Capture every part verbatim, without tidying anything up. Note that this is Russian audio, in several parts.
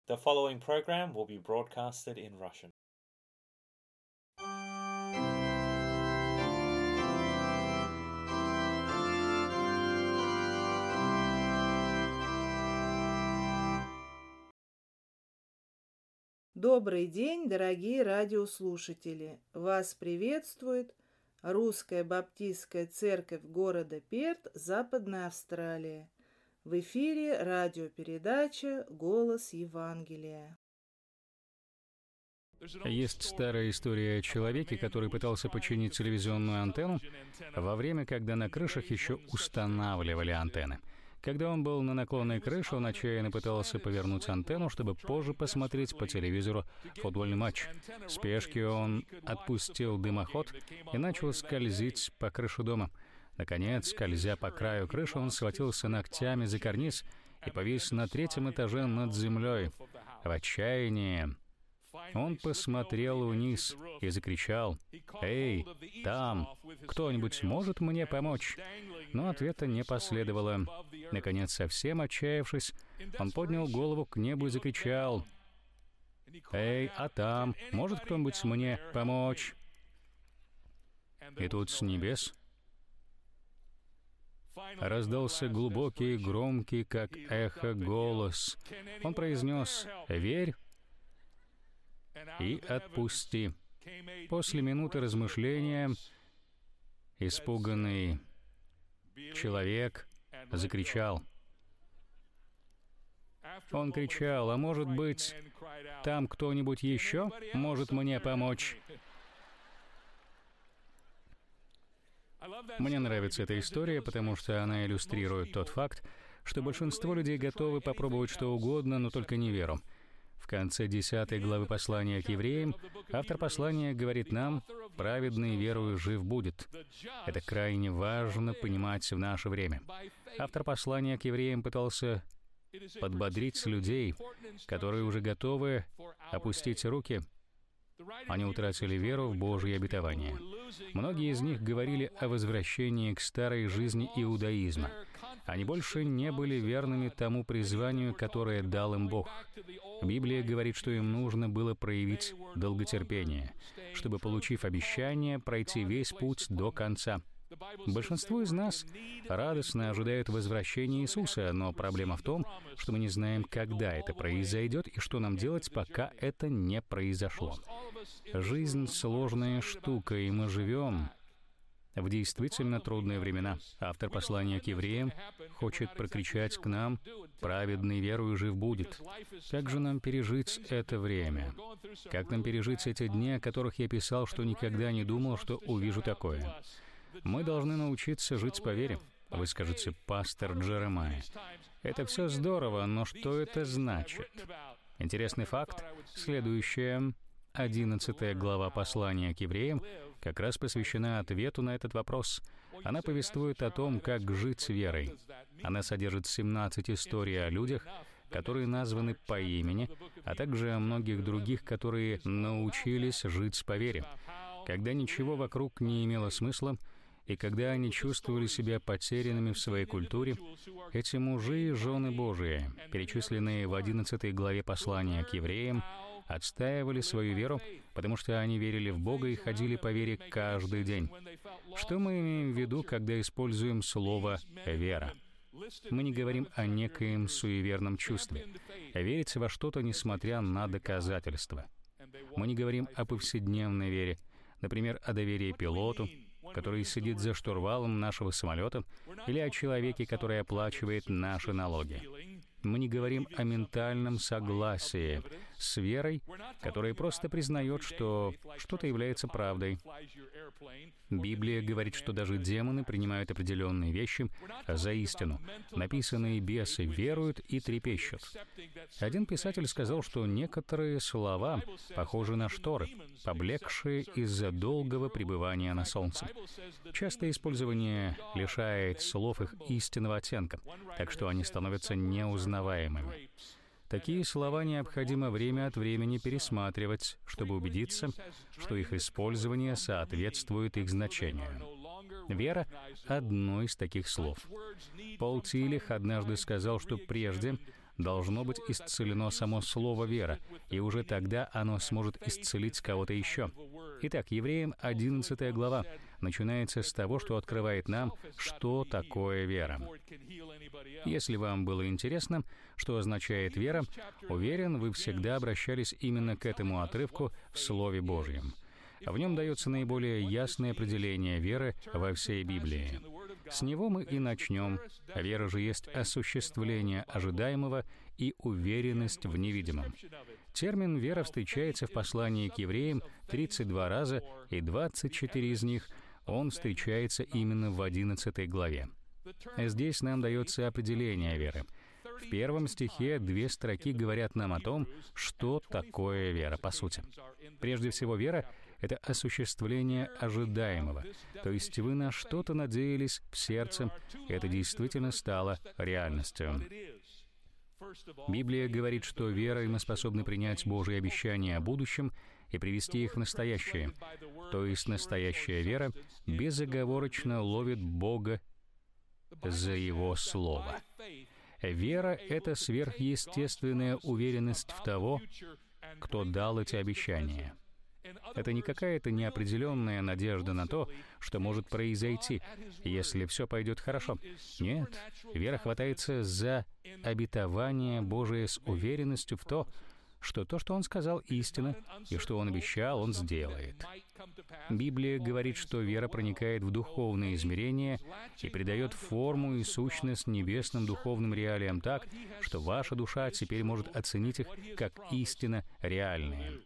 The following program will be broadcasted in Russian. Добрый день, дорогие радиослушатели! Вас приветствует Русская Баптистская Церковь города Перт, Западная Австралия. В эфире радиопередача «Голос Евангелия». Есть старая история о человеке, который пытался починить телевизионную антенну во время, когда на крышах еще устанавливали антенны. Когда он был на наклонной крыше, он отчаянно пытался повернуть антенну, чтобы позже посмотреть по телевизору футбольный матч. В спешке он отпустил дымоход и начал скользить по крыше дома. Наконец, скользя по краю крыши, он схватился ногтями за карниз и повис на третьем этаже над землей. В отчаянии он посмотрел вниз и закричал: «Эй, там! Кто-нибудь может мне помочь?» Но ответа не последовало. Наконец, совсем отчаявшись, он поднял голову к небу и закричал: «Эй, а там! Может кто-нибудь мне помочь?» И тут с небес раздался глубокий, громкий, как эхо, голос. Он произнес: «Верь и отпусти». После минуты размышления испуганный человек закричал. Он кричал: «А может быть, там кто-нибудь еще может мне помочь?» Мне нравится эта история, потому что она иллюстрирует тот факт, что большинство людей готовы попробовать что угодно, но только не веру. В конце десятой главы послания к евреям автор послания говорит нам: «Праведный верою жив будет». Это крайне важно понимать в наше время. Автор послания к евреям пытался подбодрить людей, которые уже готовы опустить руки. Они утратили веру в Божьи обетования. Многие из них говорили о возвращении к старой жизни иудаизма. Они больше не были верными тому призванию, которое дал им Бог. Библия говорит, что им нужно было проявить долготерпение, чтобы, получив обещание, пройти весь путь до конца. Большинство из нас радостно ожидают возвращения Иисуса, но проблема в том, что мы не знаем, когда это произойдет и что нам делать, пока это не произошло. Жизнь — сложная штука, и мы живем в действительно трудные времена. Автор послания к евреям хочет прокричать к нам: «Праведный верою жив будет». Как же нам пережить это время? Как нам пережить эти дни, о которых я писал, что никогда не думал, что увижу такое? Мы должны научиться жить по вере. Вы скажете: «Пастор Джеремайя, это все здорово, но что это значит?» Интересный факт. Следующая, одиннадцатая глава послания к евреям как раз посвящена ответу на этот вопрос. Она повествует о том, как жить верой. Она содержит семнадцать историй о людях, которые названы по имени, а также о многих других, которые научились жить по вере. Когда ничего вокруг не имело смысла, и когда они чувствовали себя потерянными в своей культуре, эти мужи и жены Божии, перечисленные в одиннадцатой главе послания к евреям, отстаивали свою веру, потому что они верили в Бога и ходили по вере каждый день. Что мы имеем в виду, когда используем слово «вера»? Мы не говорим о некоем суеверном чувстве. Верить во что-то, несмотря на доказательства. Мы не говорим о повседневной вере, например, о доверии пилоту, который сидит за штурвалом нашего самолета, или о человеке, который оплачивает наши налоги. Мы не говорим о ментальном согласии с верой, которая просто признает, что что-то является правдой. Библия говорит, что даже демоны принимают определенные вещи за истину. Написанные бесы веруют и трепещут. Один писатель сказал, что некоторые слова похожи на шторы, поблекшие из-за долгого пребывания на солнце. Частое использование лишает слов их истинного оттенка, так что они становятся неузнаваемыми. Такие слова необходимо время от времени пересматривать, чтобы убедиться, что их использование соответствует их значению. Вера — одно из таких слов. Пол Тилих однажды сказал, что прежде должно быть исцелено само слово «вера», и уже тогда оно сможет исцелить кого-то еще. Итак, Евреям одиннадцатая глава начинается с того, что открывает нам, что такое вера. Если вам было интересно, что означает вера, уверен, вы всегда обращались именно к этому отрывку в Слове Божьем. В нем дается наиболее ясное определение веры во всей Библии. С него мы и начнем. Вера же есть осуществление ожидаемого и уверенность в невидимом. Термин «вера» встречается в послании к евреям тридцать два раза, и двадцать четыре из них он встречается именно в одиннадцатой главе. Здесь нам дается определение веры. В первом стихе две строки говорят нам о том, что такое вера, по сути. Прежде всего, вера — это осуществление ожидаемого, то есть вы на что-то надеялись в сердце, и это действительно стало реальностью. Библия говорит, что верой мы способны принять Божьи обещания о будущем и привести их в настоящее, то есть настоящая вера безоговорочно ловит Бога за Его Слово. Вера — это сверхъестественная уверенность в того, кто дал эти обещания. Это не какая-то неопределенная надежда на то, что может произойти, если все пойдет хорошо. Нет, вера хватается за обетование Божие с уверенностью в то, что то, что Он сказал, истина, и что Он обещал, Он сделает. Библия говорит, что вера проникает в духовные измерения и придает форму и сущность небесным духовным реалиям так, что ваша душа теперь может оценить их как истинно реальные.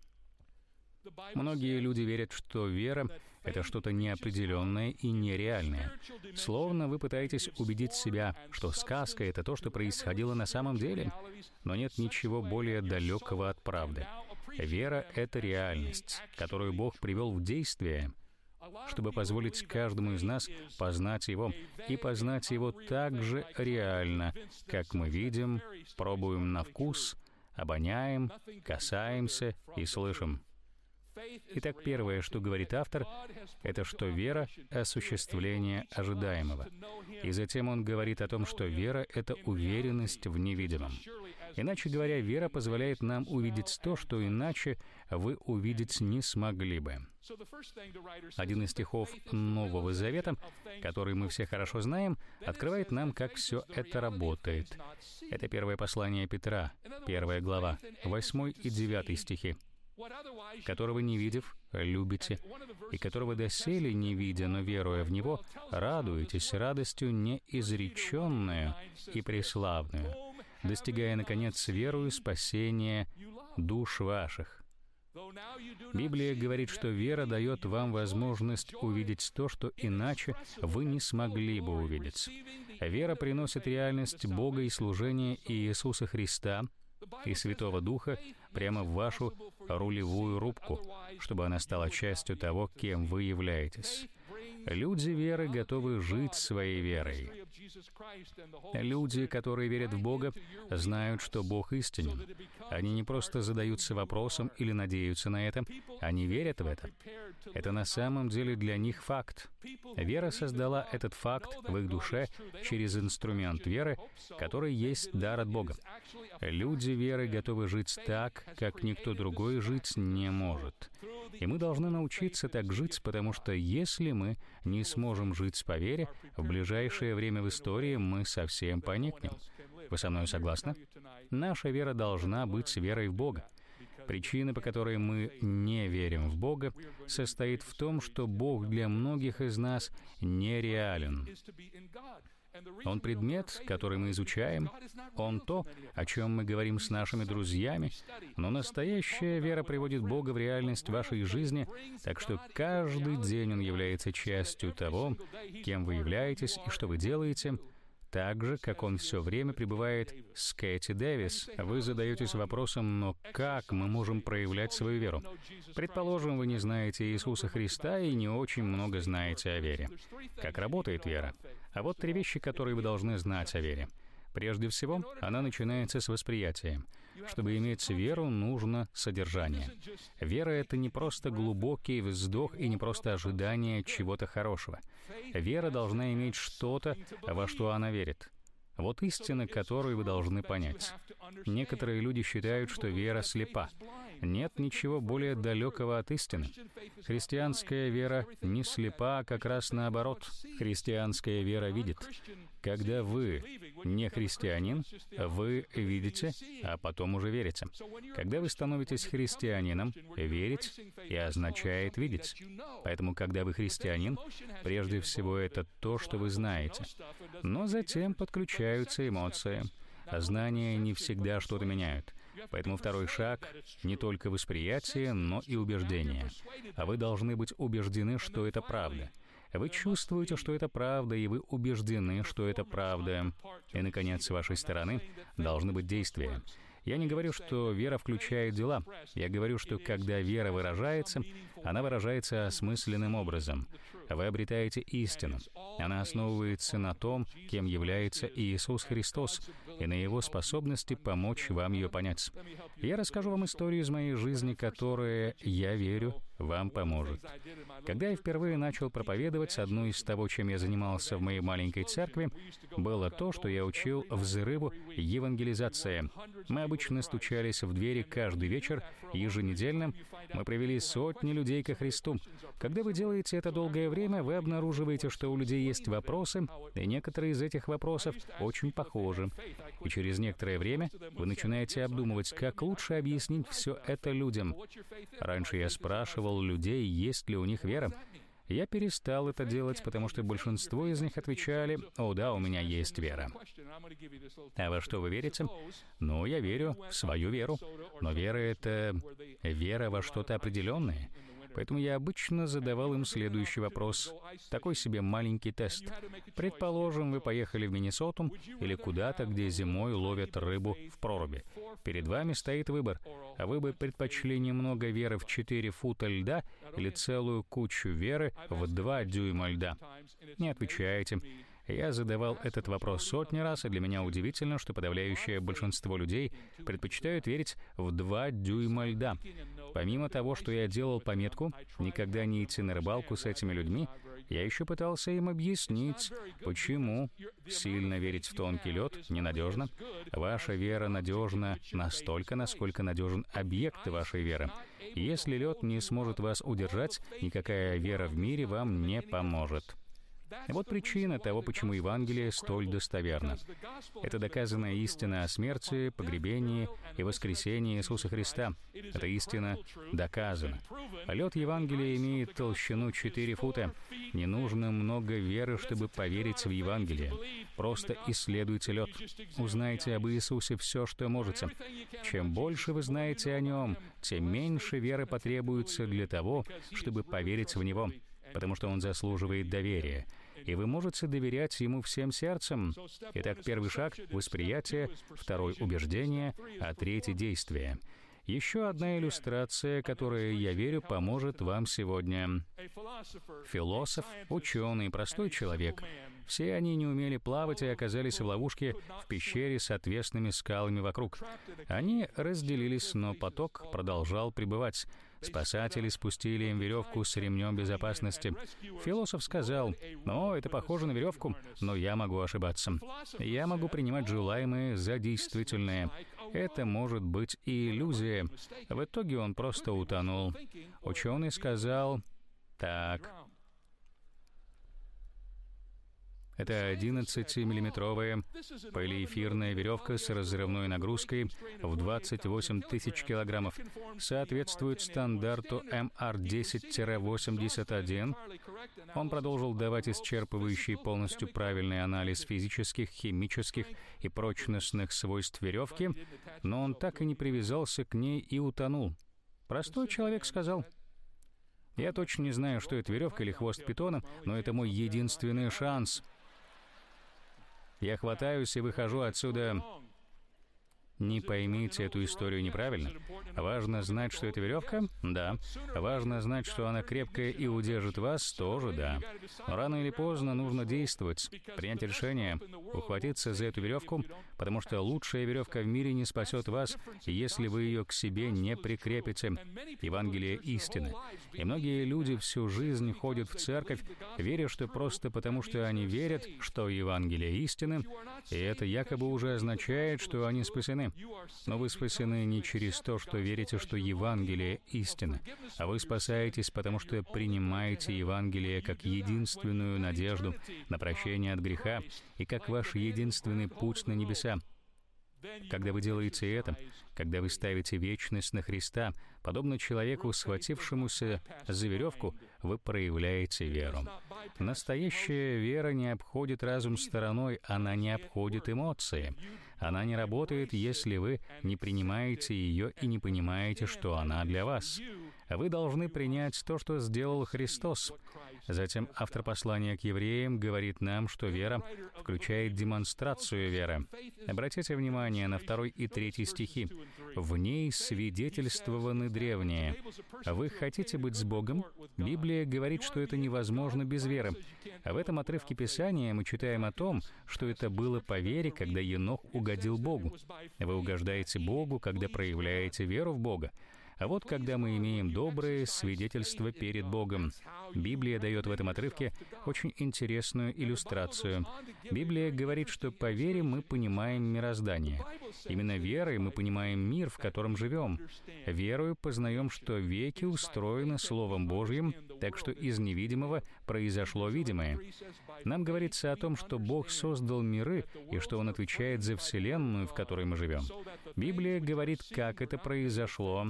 Многие люди верят, что вера — это что-то неопределенное и нереальное. Словно вы пытаетесь убедить себя, что сказка — это то, что происходило на самом деле, но нет ничего более далекого от правды. Вера — это реальность, которую Бог привел в действие, чтобы позволить каждому из нас познать Его, и познать Его так же реально, как мы видим, пробуем на вкус, обоняем, касаемся и слышим. Итак, первое, что говорит автор, это что вера — осуществление ожидаемого. И затем он говорит о том, что вера — это уверенность в невидимом. Иначе говоря, вера позволяет нам увидеть то, что иначе вы увидеть не смогли бы. Один из стихов Нового Завета, который мы все хорошо знаем, открывает нам, как все это работает. Это первое послание Петра, первая глава, восьмой и девятый стихи. «Которого не видев, любите, и которого доселе не видя, но веруя в Него, радуетесь радостью неизреченную и преславную, достигая, наконец, верою спасения душ ваших». Библия говорит, что вера дает вам возможность увидеть то, что иначе вы не смогли бы увидеть. Вера приносит реальность Бога и служения Иисуса Христа и Святого Духа прямо в вашу рулевую рубку, чтобы она стала частью того, кем вы являетесь. Люди веры готовы жить своей верой. Люди, которые верят в Бога, знают, что Бог истинен. Они не просто задаются вопросом или надеются на это, они верят в это. Это на самом деле для них факт. Вера создала этот факт в их душе через инструмент веры, который есть дар от Бога. Люди веры готовы жить так, как никто другой жить не может. И мы должны научиться так жить, потому что если мы не сможем жить по вере, в ближайшее время в истории мы совсем поникнем. Вы со мной согласны? Наша вера должна быть верой в Бога. Причина, по которой мы не верим в Бога, состоит в том, что Бог для многих из нас нереален. Он предмет, который мы изучаем, Он то, о чем мы говорим с нашими друзьями, но настоящая вера приводит Бога в реальность вашей жизни, так что каждый день Он является частью того, кем вы являетесь и что вы делаете, так же, как Он все время пребывает с Кэти Дэвис. Вы задаетесь вопросом, но как мы можем проявлять свою веру? Предположим, вы не знаете Иисуса Христа и не очень много знаете о вере. Как работает вера? А вот три вещи, которые вы должны знать о вере. Прежде всего, она начинается с восприятия. Чтобы иметь веру, нужно содержание. Вера — это не просто глубокий вздох и не просто ожидание чего-то хорошего. Вера должна иметь что-то, во что она верит. Вот истина, которую вы должны понять. Некоторые люди считают, что вера слепа. Нет ничего более далекого от истины. Христианская вера не слепа, а как раз наоборот. Христианская вера видит. Когда вы не христианин, вы видите, а потом уже верите. Когда вы становитесь христианином, верить и означает видеть. Поэтому, когда вы христианин, прежде всего это то, что вы знаете. Но затем подключаются эмоции. А знания не всегда что-то меняют. Поэтому второй шаг — не только восприятие, но и убеждение. А вы должны быть убеждены, что это правда. Вы чувствуете, что это правда, и вы убеждены, что это правда. И, наконец, с вашей стороны должны быть действия. Я не говорю, что вера включает дела. Я говорю, что когда вера выражается, она выражается осмысленным образом. Вы обретаете истину. Она основывается на том, кем является Иисус Христос, и на Его способности помочь вам ее понять. Я расскажу вам историю из моей жизни, которая, я верю, вам поможет. Когда я впервые начал проповедовать, одно из того, чем я занимался в моей маленькой церкви, было то, что я учил взрыву евангелизации. Мы обычно стучались в двери каждый вечер, еженедельно. Мы привели сотни людей ко Христу. Когда вы делаете это долгое время, вы обнаруживаете, что у людей есть вопросы, и некоторые из этих вопросов очень похожи. И через некоторое время вы начинаете обдумывать, как лучше объяснить все это людям. Раньше я спрашивал людей, есть ли у них вера. Я перестал это делать, потому что большинство из них отвечали: «О, да, у меня есть вера». А во что вы верите? Ну, я верю в свою веру. Но вера — это вера во что-то определенное. Поэтому я обычно задавал им следующий вопрос. Такой себе маленький тест. Предположим, вы поехали в Миннесоту или куда-то, где зимой ловят рыбу в проруби. Перед вами стоит выбор. А вы бы предпочли немного веры в четыре фута льда или целую кучу веры в два дюйма льда? Не отвечаете. Я задавал этот вопрос сотни раз, и для меня удивительно, что подавляющее большинство людей предпочитают верить в два дюйма льда. Помимо того, что я делал пометку «никогда не идти на рыбалку с этими людьми», я еще пытался им объяснить, почему сильно верить в тонкий лед ненадежно. Ваша вера надежна настолько, насколько надежен объект вашей веры. Если лед не сможет вас удержать, никакая вера в мире вам не поможет. Вот причина того, почему Евангелие столь достоверно. Это доказанная истина о смерти, погребении и воскресении Иисуса Христа. Эта истина доказана. Лед Евангелия имеет толщину четыре фута. Не нужно много веры, чтобы поверить в Евангелие. Просто исследуйте лед. Узнайте об Иисусе все, что можете. Чем больше вы знаете о Нем, тем меньше веры потребуется для того, чтобы поверить в Него, потому что Он заслуживает доверия. И вы можете доверять Ему всем сердцем. Итак, первый шаг — восприятие, второй — убеждение, а третий — действие. Еще одна иллюстрация, которая, я верю, поможет вам сегодня. Философ, ученый, простой человек. Все они не умели плавать и оказались в ловушке в пещере с отвесными скалами вокруг. Они разделились, но поток продолжал пребывать. Спасатели спустили им веревку с ремнем безопасности. Философ сказал: «Ну, это похоже на веревку, но я могу ошибаться. Я могу принимать желаемое за действительное. Это может быть и иллюзия». В итоге он просто утонул. Ученый сказал: «Так, это одиннадцатимиллиметровая полиэфирная веревка с разрывной нагрузкой в двадцать восемь тысяч килограммов. Соответствует стандарту эм ар десять восемьдесят один. Он продолжил давать исчерпывающий полностью правильный анализ физических, химических и прочностных свойств веревки, но он так и не привязался к ней и утонул. Простой человек сказал: «Я точно не знаю, что это веревка или хвост питона, но это мой единственный шанс. Я хватаюсь и выхожу отсюда Не поймите эту историю неправильно. Важно знать, что это веревка? Да. Важно знать, что она крепкая и удержит вас? Тоже да. Но рано или поздно нужно действовать, принять решение, ухватиться за эту веревку, потому что лучшая веревка в мире не спасет вас, если вы ее к себе не прикрепите. Евангелие истины. И многие люди всю жизнь ходят в церковь, веря, что просто потому, что они верят, что Евангелие истины, и это якобы уже означает, что они спасены. Но вы спасены не через то, что верите, что Евангелие истина, а вы спасаетесь, потому что принимаете Евангелие как единственную надежду на прощение от греха и как ваш единственный путь на небеса. Когда вы делаете это, когда вы ставите вечность на Христа, подобно человеку, схватившемуся за веревку, вы проявляете веру. Настоящая вера не обходит разум стороной, она не обходит эмоции. Она не работает, если вы не принимаете ее и не понимаете, что она для вас. Вы должны принять то, что сделал Христос. Затем автор послания к евреям говорит нам, что вера включает демонстрацию веры. Обратите внимание на второй и третий стихи. «В ней свидетельствованы древние». Вы хотите быть с Богом? Библия говорит, что это невозможно без веры. А в этом отрывке Писания мы читаем о том, что это было по вере, когда Енох угодил Богу. Вы угождаете Богу, когда проявляете веру в Бога. А вот когда мы имеем доброе свидетельство перед Богом. Библия дает в этом отрывке очень интересную иллюстрацию. Библия говорит, что по вере мы понимаем мироздание. Именно верой мы понимаем мир, в котором живем. Верою познаем, что веки устроены Словом Божьим, так что из невидимого произошло видимое. Нам говорится о том, что Бог создал миры и что Он отвечает за Вселенную, в которой мы живем. Библия говорит, как это произошло.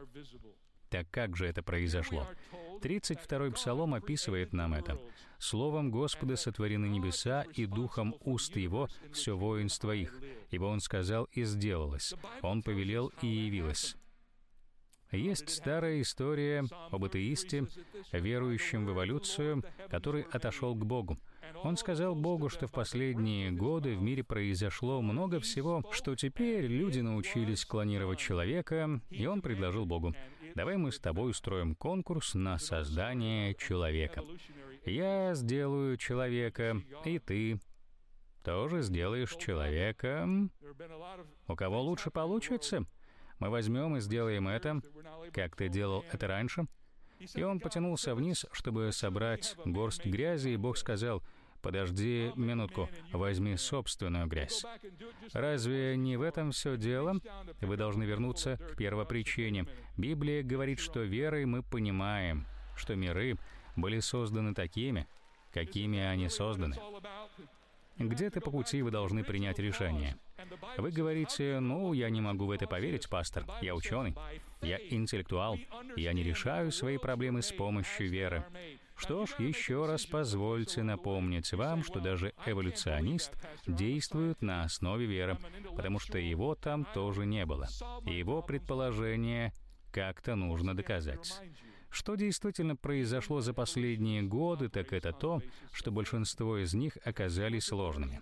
Так как же это произошло? тридцать второй Псалом описывает нам это. «Словом Господа сотворены небеса, и духом уст Его все воинство их. Ибо Он сказал, и сделалось. Он повелел, и явилось». Есть старая история об атеисте, верующем в эволюцию, который отошел к Богу. Он сказал Богу, что в последние годы в мире произошло много всего, что теперь люди научились клонировать человека, и он предложил Богу: «Давай мы с тобой устроим конкурс на создание человека. Я сделаю человека, и ты тоже сделаешь человека. У кого лучше получится? Мы возьмем и сделаем это, как ты делал это раньше». И он потянулся вниз, чтобы собрать горсть грязи, и Бог сказал: «Подожди минутку, возьми собственную грязь». Разве не в этом все дело? Вы должны вернуться к первопричине. Библия говорит, что верой мы понимаем, что миры были созданы такими, какими они созданы. Где-то по пути вы должны принять решение. Вы говорите: «Ну, я не могу в это поверить, пастор. Я ученый, я интеллектуал, я не решаю свои проблемы с помощью веры». Что ж, еще раз позвольте напомнить вам, что даже эволюционист действует на основе веры, потому что его там тоже не было. И его предположение как-то нужно доказать. Что действительно произошло за последние годы, так это то, что большинство из них оказались ложными.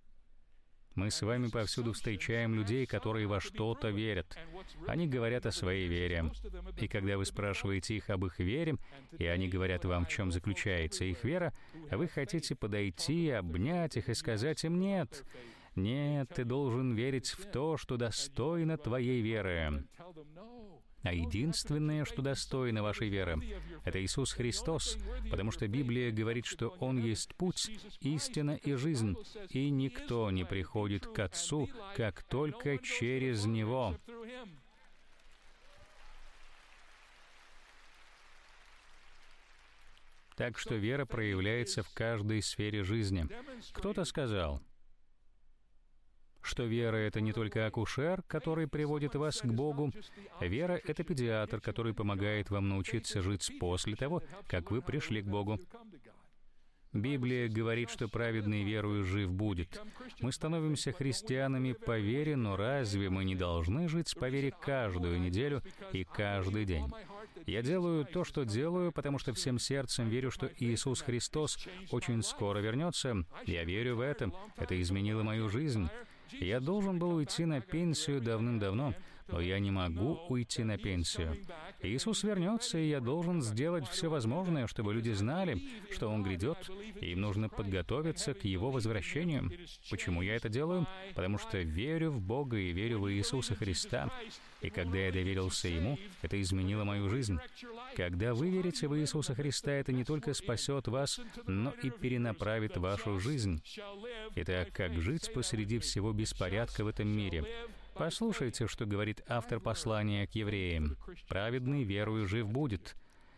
Мы с вами повсюду встречаем людей, которые во что-то верят. Они говорят о своей вере. И когда вы спрашиваете их об их вере, и они говорят вам, в чем заключается их вера, вы хотите подойти, обнять их и сказать им: «Нет, нет, ты должен верить в то, что достойно твоей веры». А единственное, что достойно вашей веры, это Иисус Христос, потому что Библия говорит, что Он есть путь, истина и жизнь, и никто не приходит к Отцу, как только через Него. Так что вера проявляется в каждой сфере жизни. Кто-то сказал, что вера — это не только акушер, который приводит вас к Богу. Вера — это педиатр, который помогает вам научиться жить после того, как вы пришли к Богу. Библия говорит, что праведный верою жив будет. Мы становимся христианами по вере, но разве мы не должны жить по вере каждую неделю и каждый день? Я делаю то, что делаю, потому что всем сердцем верю, что Иисус Христос очень скоро вернется. Я верю в это. Это изменило мою жизнь. Я должен был уйти на пенсию давным-давно, но я не могу уйти на пенсию. Иисус вернется, и я должен сделать все возможное, чтобы люди знали, что Он грядет, и им нужно подготовиться к Его возвращению. Почему я это делаю? Потому что верю в Бога и верю в Иисуса Христа. И когда я доверился Ему, это изменило мою жизнь. Когда вы верите в Иисуса Христа, это не только спасет вас, но и перенаправит вашу жизнь. Итак, как жить посреди всего беспорядка в этом мире? Послушайте, что говорит автор послания к евреям. «Праведный верою жив будет».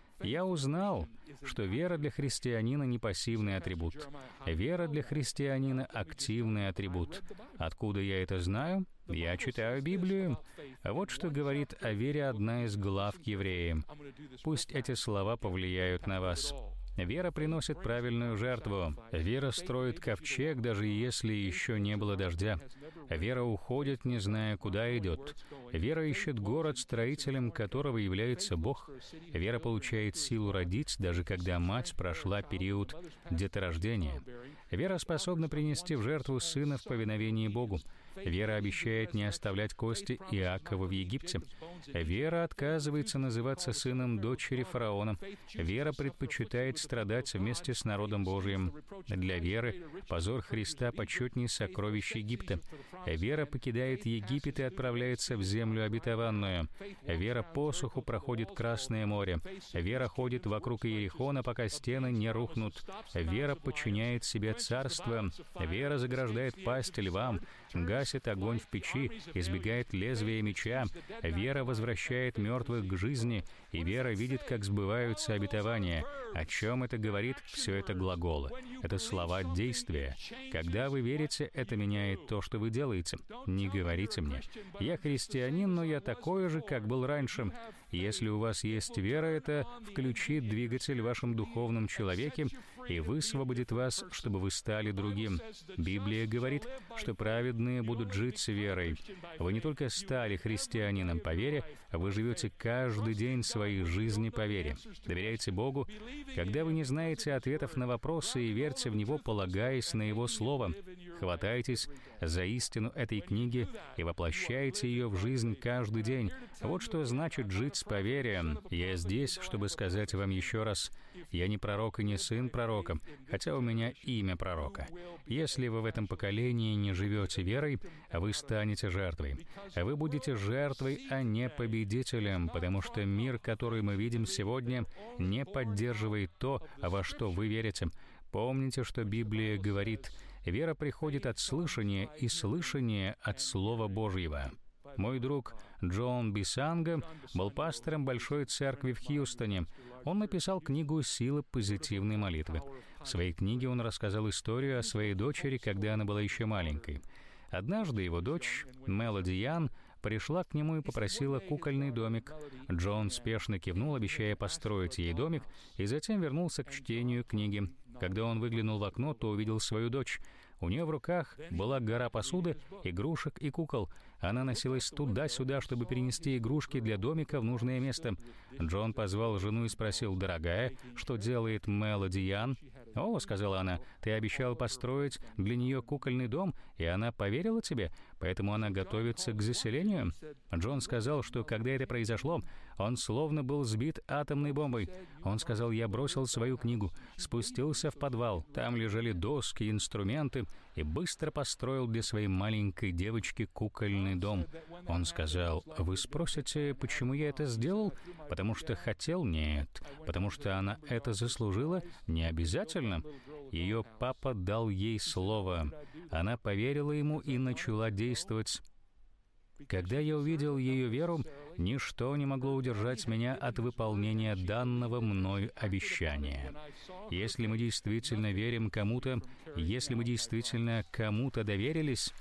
Я узнал, что вера для христианина не пассивный атрибут. Вера для христианина — активный атрибут. Откуда я это знаю? Я читаю Библию. Вот что говорит о вере одна из глав к евреям. Пусть эти слова повлияют на вас. Вера приносит правильную жертву. Вера строит ковчег, даже если еще не было дождя. Вера уходит, не зная, куда идет. Вера ищет город, строителем которого является Бог. Вера получает силу родить, даже когда мать прошла период деторождения. Вера способна принести в жертву сына в повиновении Богу. Вера обещает не оставлять кости Иакова в Египте. Вера отказывается называться сыном дочери фараона. Вера предпочитает страдать вместе с народом Божиим. Для веры позор Христа почетней сокровищ Египта. Вера покидает Египет и отправляется в землю обетованную. Вера по суху проходит Красное море. Вера ходит вокруг Иерихона, пока стены не рухнут. Вера подчиняет себе царство. Вера заграждает пасть львам, гасит огонь в печи, избегает лезвия меча. Вера возвращает мертвых к жизни, и вера видит, как сбываются обетования. О чем это говорит? Все это глаголы. Это слова действия. Когда вы верите, это меняет то, что вы делаете. Не говорите мне: «Я христианин, но я такой же, как был раньше». Если у вас есть вера, это включит двигатель в вашем духовном человеке и высвободит вас, чтобы вы стали другим. Библия говорит, что праведные будут жить с верой. Вы не только стали христианином по вере, вы живете каждый день своей жизни по вере. Доверяйте Богу, когда вы не знаете ответов на вопросы, и верьте в Него, полагаясь на Его Слово. Хватайтесь за истину этой книги и воплощайте ее в жизнь каждый день. Вот что значит жить по вере. Я здесь, чтобы сказать вам еще раз: я не пророк и не сын пророка, хотя у меня имя пророка. Если вы в этом поколении не живете верой, вы станете жертвой. Вы будете жертвой, а не победителем, потому что мир, который мы видим сегодня, не поддерживает то, во что вы верите. Помните, что Библия говорит: вера приходит от слышания, и слышание от Слова Божьего. Мой друг Джон Бисанга был пастором большой церкви в Хьюстоне. Он написал книгу «Сила позитивной молитвы». В своей книге он рассказал историю о своей дочери, когда она была еще маленькой. Однажды его дочь, Мелоди Ян, пришла к нему и попросила кукольный домик. Джон спешно кивнул, обещая построить ей домик, и затем вернулся к чтению книги. Когда он выглянул в окно, то увидел свою дочь. У нее в руках была гора посуды, игрушек и кукол. Она носилась туда-сюда, чтобы перенести игрушки для домика в нужное место. Джон позвал жену и спросил: «Дорогая, что делает Мелоди Ян?» «О, — сказала она, — ты обещал построить для нее кукольный дом, и она поверила тебе, поэтому она готовится к заселению». Джон сказал, что когда это произошло, он словно был сбит атомной бомбой. Он сказал: «Я бросил свою книгу, спустился в подвал, там лежали доски, инструменты, и быстро построил для своей маленькой девочки кукольный дом». Он сказал: «Вы спросите, почему я это сделал? Потому что хотел? Нет. Потому что она это заслужила? Не обязательно. Ее папа дал ей слово. Она поверила ему и начала действовать. Когда я увидел ее веру, ничто не могло удержать меня от выполнения данного мною обещания. Если мы действительно верим кому-то, если мы действительно кому-то доверились,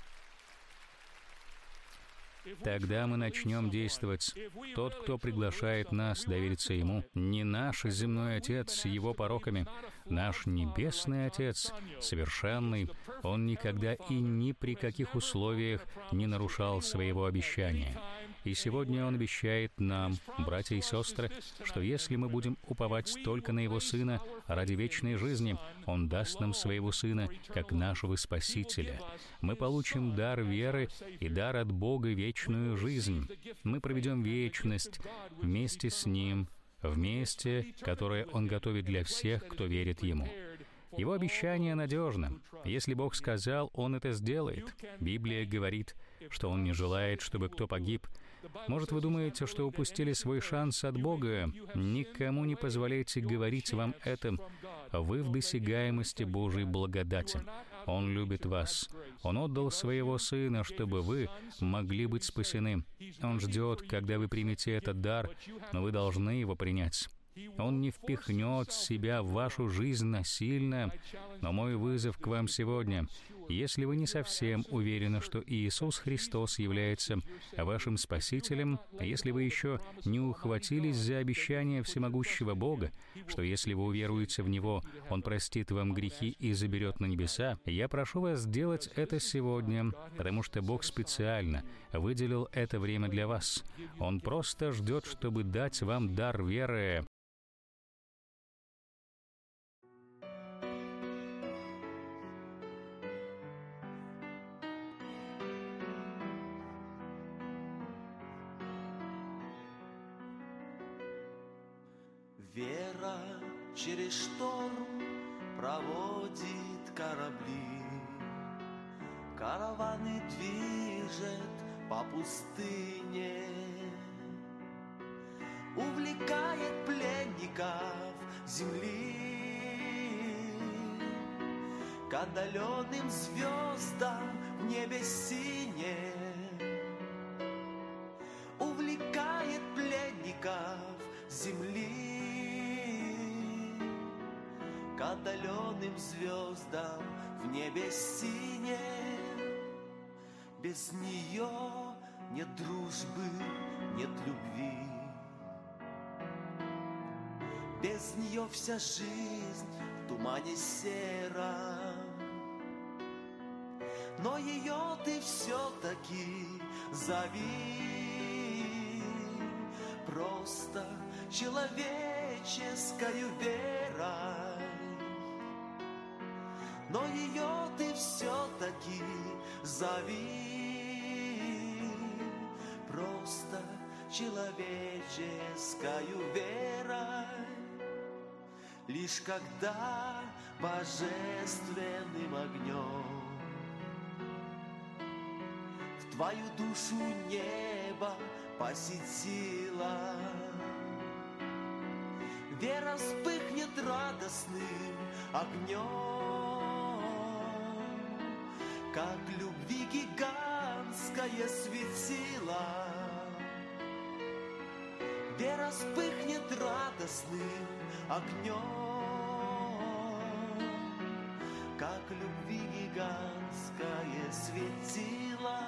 тогда мы начнем действовать. Тот, кто приглашает нас довериться Ему, не наш земной Отец с его пороками. Наш Небесный Отец, совершенный, Он никогда и ни при каких условиях не нарушал своего обещания. И сегодня Он обещает нам, братья и сестры, что если мы будем уповать только на Его Сына ради вечной жизни, Он даст нам Своего Сына как нашего Спасителя. Мы получим дар веры и дар от Бога вечную жизнь. Мы проведем вечность вместе с Ним, в месте, которое Он готовит для всех, кто верит Ему. Его обещание надежно. Если Бог сказал, Он это сделает. Библия говорит, что Он не желает, чтобы кто погиб. Может, вы думаете, что упустили свой шанс от Бога? Никому не позволяйте говорить вам это. Вы в досягаемости Божьей благодати. Он любит вас. Он отдал Своего Сына, чтобы вы могли быть спасены. Он ждет, когда вы примете этот дар, но вы должны его принять. Он не впихнет себя в вашу жизнь насильно. Но мой вызов к вам сегодня: если вы не совсем уверены, что Иисус Христос является вашим Спасителем, если вы еще не ухватились за обещание всемогущего Бога, что если вы уверуете в Него, Он простит вам грехи и заберет на небеса, я прошу вас сделать это сегодня, потому что Бог специально выделил это время для вас. Он просто ждет, чтобы дать вам дар веры. Вера через шторм проводит корабли, караваны движет по пустыне, увлекает пленников земли к отдаленным звездам в небе сине, увлекает пленников земли к отдаленным звездам в небе сине. Без нее нет дружбы, нет любви. Без нее вся жизнь в тумане сером. Но ее ты все-таки зови просто человеческою верой. Но ее ты все-таки зови просто человеческою верой. Лишь когда божественным огнем в твою душу небо посетила, вера вспыхнет радостным огнем, как любви гигантское светило. Вера вспыхнет радостным огнем, как любви гигантское светило.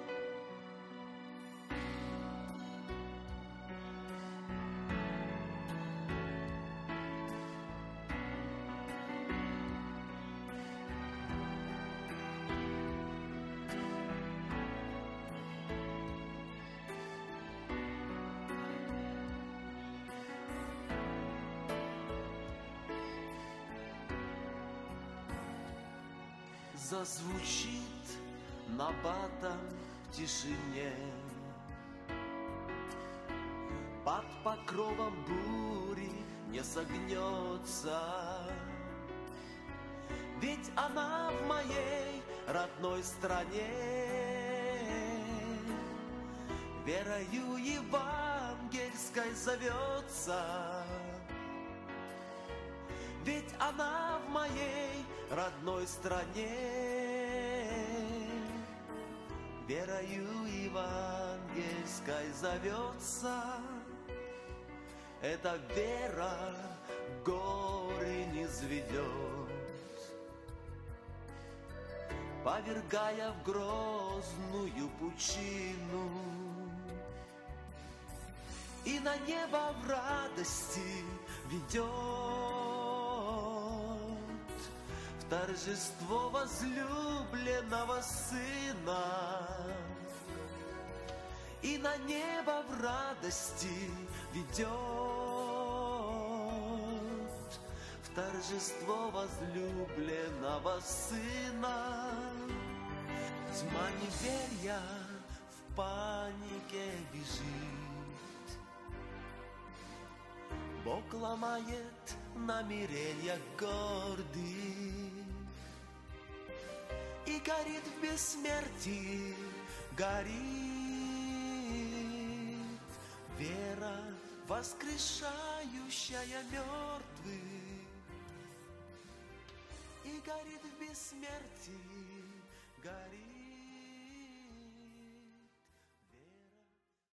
Зазвучит набатом в тишине, под покровом бури не согнется. Ведь она в моей родной стране верою евангельской зовется. Ведь она в моей родной стране верою евангельской зовется. Эта вера горы низведет, повергая в грозную пучину, и на небо в радости ведет в торжество возлюбленного Сына, и и на небо в радости ведет в торжество возлюбленного сына. Тьма неверия в панике бежит, Бог ломает намерения гордых и горит в бессмертии, горит вера, воскрешающая мертвых, и горит в бессмертии, горит.